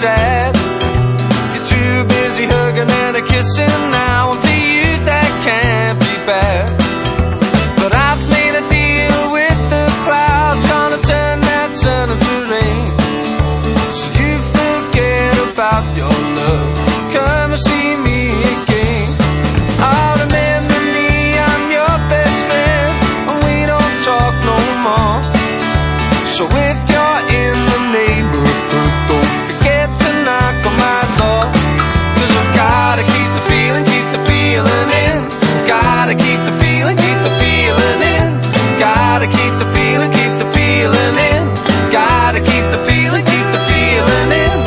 sad. You're too busy hugging and kissing now, and for you that can't be bad. But I've made a deal with the clouds, gonna turn that sun into rain. So you forget about your love, come and see me again. Oh, remember me, I'm your best friend, and we don't talk no more. So if you're in the neighborhood, don't forget to knock on my door. 'Cause I've gotta keep the feeling in. Gotta keep the feeling in. Gotta keep the feeling in. Gotta keep the feeling in.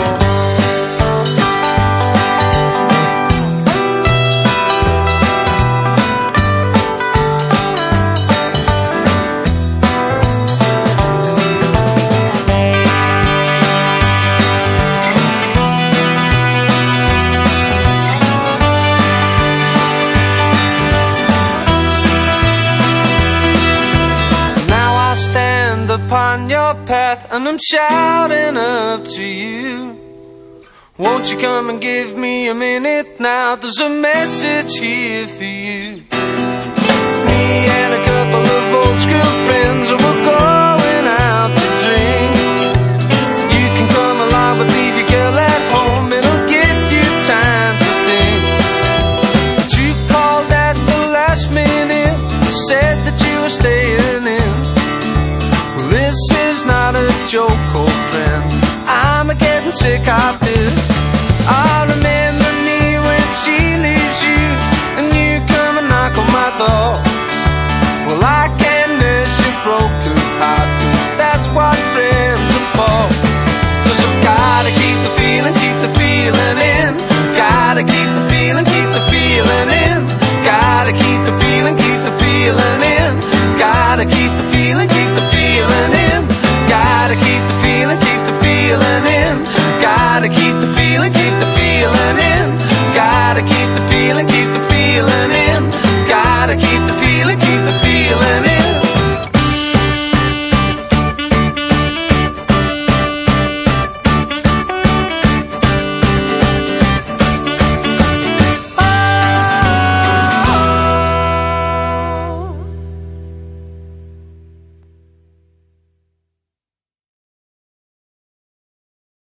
Upon your path, and I'm shouting up to you. Won't you come and give me a minute now? There's a message here for you. Me and a couple of old school friends, and we're going out to drink. You can come along, but leave your girl at home. It'll give you time to think. But you called at the last minute, said that you were staying in. This is not a joke, old friend, I'm getting sick of this. I remember me when she leaves you, and you come and knock on my door. Well, I can't nurse your broken heart, 'cause that's what friends are for. 'Cause I've gotta keep the feeling in. Gotta keep the feeling in. Gotta keep the feeling in. Gotta keep